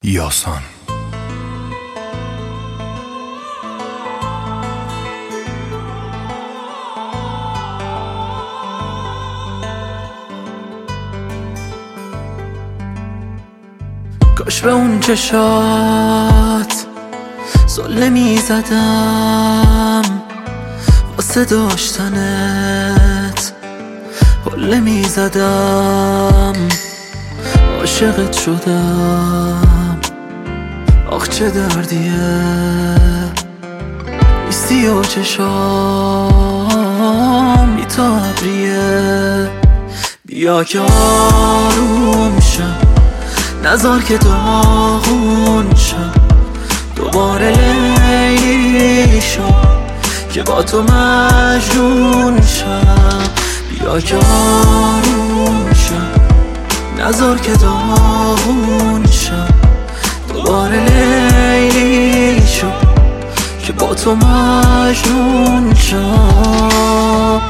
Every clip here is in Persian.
یاسان. کاش به اون چشات زله می زدم، واسه داشتنت حله می زدم. عاشقت شدم، آخ چه دردیه نیستی و چشام بی تا ابریه. بیا که آروم شم، نذار که داغون شم، دوباره لیلی شم که با تو مجنون شم. بیا که آروم شم، نذار که داغون شم، دوباره لیلی شم که با تو مجنون شم.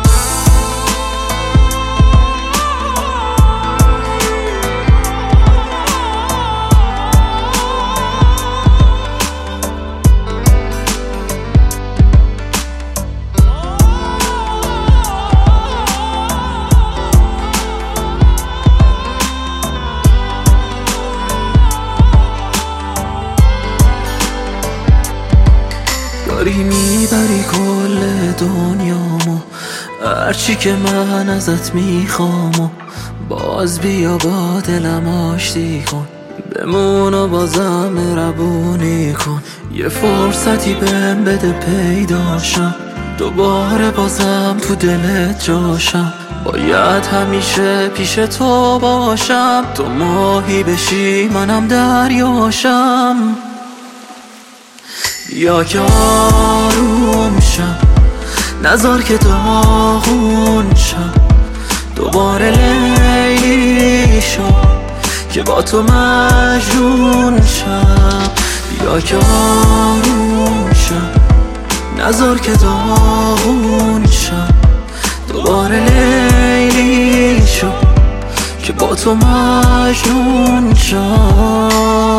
داری میبری کل دنیامو، هرچی که من ازت میخوامو. باز بیا با دلم آشتی کن، بمون و بازم مهربونی کن. یه فرصتی بهم بده پیداشم، دوباره بازم تو دلت جاشم. باید همیشه پیش تو باشم، تو ماهی بشی منم دریاشم. بیا که آروم شم، نذار که داغون شم، دوباره لیلی شم که با تو مجنون شم. بیا که آروم شم، نذار که داغون شم، دوباره لیلی شم که با تو مجنون شم.